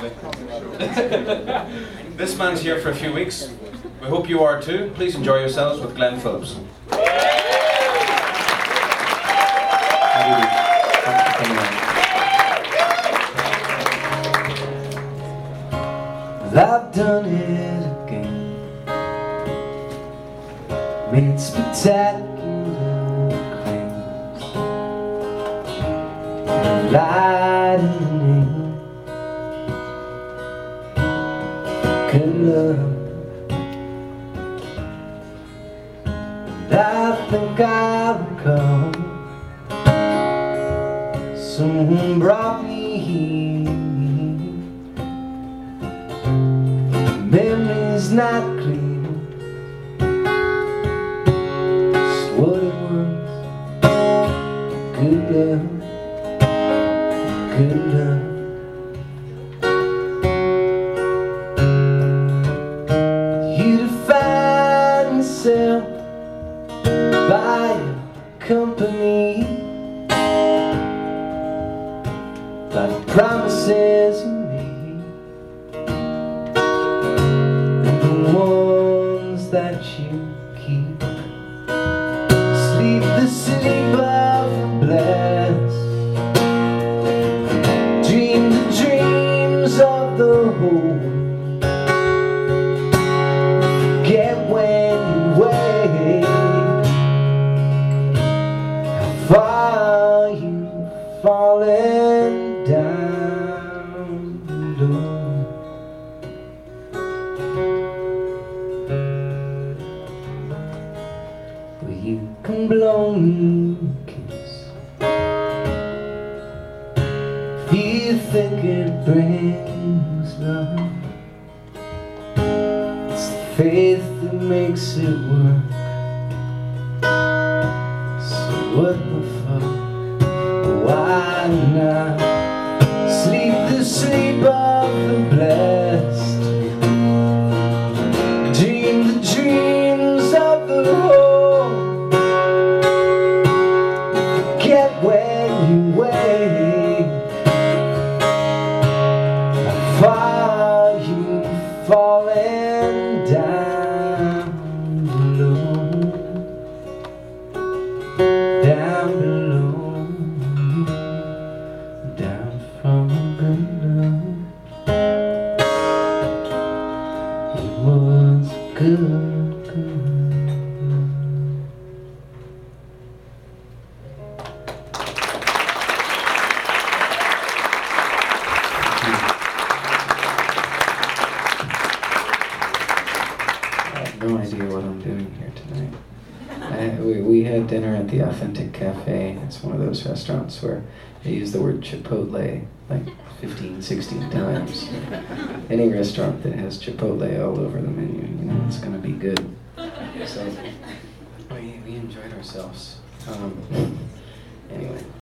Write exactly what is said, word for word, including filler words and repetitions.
This man's here for a few weeks. We hope you are too. Please enjoy yourselves with Glenn Phillips. I've done it again, made spectacular claims, and lied in the name of good love. And I think I recall someone brought me here. Memory's not clear, just what it was. Good love, good love. You define yourself by your company, by the promises you made, that you keep. Sleep the sleep of the blessed, dream the dreams of the whole. Forget when you wake how far you've fallen down low. You can blow me a kiss if you think it brings love. It's the faith that makes it work. So what the fuck? Why not sleep the sleep of the blessed, dream the dreams of the whole. When you wake how far you've fallen down below, down below, down from good love. It was good, good. No idea what I'm doing here tonight. I, we, we had dinner at the Authentic Cafe. It's one of those restaurants where they use the word Chipotle like fifteen, sixteen times. Any restaurant that has Chipotle all over the menu, you know, it's going to be good. So we, we enjoyed ourselves. Um, anyway.